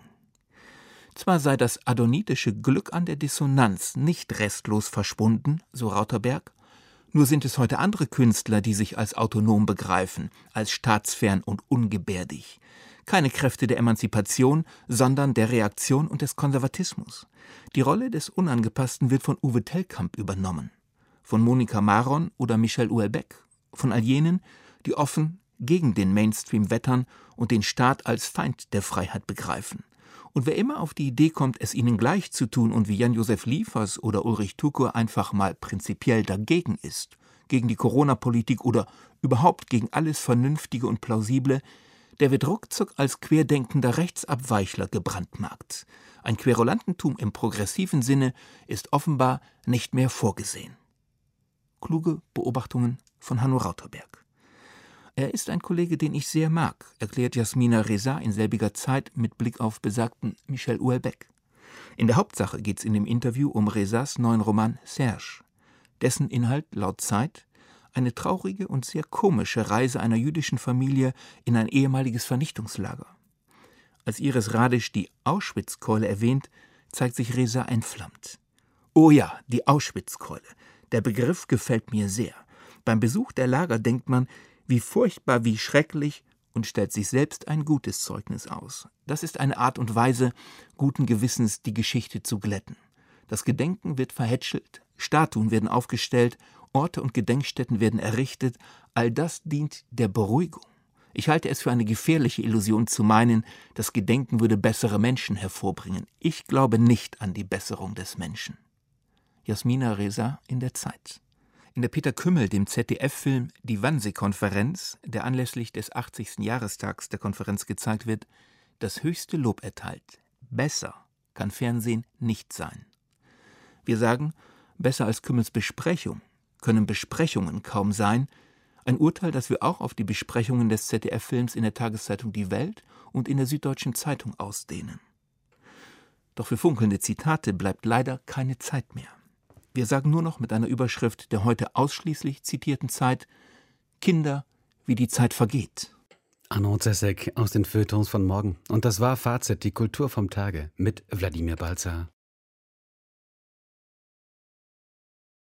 Zwar sei das adonitische Glück an der Dissonanz nicht restlos verschwunden, so Rauterberg, nur sind es heute andere Künstler, die sich als autonom begreifen, als staatsfern und ungebärdig. Keine Kräfte der Emanzipation, sondern der Reaktion und des Konservatismus. Die Rolle des Unangepassten wird von Uwe Tellkamp übernommen, von Monika Maron oder Michel Houellebecq, von all jenen, die offen gegen den Mainstream wettern und den Staat als Feind der Freiheit begreifen. Und wer immer auf die Idee kommt, es ihnen gleich zu tun und wie Jan-Josef Liefers oder Ulrich Tukur einfach mal prinzipiell dagegen ist, gegen die Corona-Politik oder überhaupt gegen alles Vernünftige und Plausible, der wird ruckzuck als querdenkender Rechtsabweichler gebrandmarkt. Ein Querulantentum im progressiven Sinne ist offenbar nicht mehr vorgesehen. Kluge Beobachtungen von Hanno Rauterberg. Er ist ein Kollege, den ich sehr mag, erklärt Jasmina Reza in selbiger Zeit mit Blick auf besagten Michel Houellebecq. In der Hauptsache geht es in dem Interview um Rezas neuen Roman Serge. Dessen Inhalt laut Zeit eine traurige und sehr komische Reise einer jüdischen Familie in ein ehemaliges Vernichtungslager. Als Iris Radisch die Auschwitzkeule erwähnt, zeigt sich Reza entflammt. Oh ja, die Auschwitzkeule. Der Begriff gefällt mir sehr. Beim Besuch der Lager denkt man, wie furchtbar, wie schrecklich, und stellt sich selbst ein gutes Zeugnis aus. Das ist eine Art und Weise, guten Gewissens die Geschichte zu glätten. Das Gedenken wird verhätschelt, Statuen werden aufgestellt, Orte und Gedenkstätten werden errichtet, all das dient der Beruhigung. Ich halte es für eine gefährliche Illusion zu meinen, das Gedenken würde bessere Menschen hervorbringen. Ich glaube nicht an die Besserung des Menschen. Jasmina Reza in der Zeit. In der Peter Kümmel, dem ZDF-Film Die Wannsee-Konferenz, der anlässlich des 80. Jahrestags der Konferenz gezeigt wird, das höchste Lob erteilt. Besser kann Fernsehen nicht sein. Wir sagen, besser als Kümmels Besprechung können Besprechungen kaum sein, ein Urteil, das wir auch auf die Besprechungen des ZDF-Films in der Tageszeitung Die Welt und in der Süddeutschen Zeitung ausdehnen. Doch für funkelnde Zitate bleibt leider keine Zeit mehr. Wir sagen nur noch mit einer Überschrift der heute ausschließlich zitierten Zeit: Kinder, wie die Zeit vergeht.
Arno Zesek aus den Feuilletons von morgen. Und das war Fazit, die Kultur vom Tage mit Wladimir Balzer.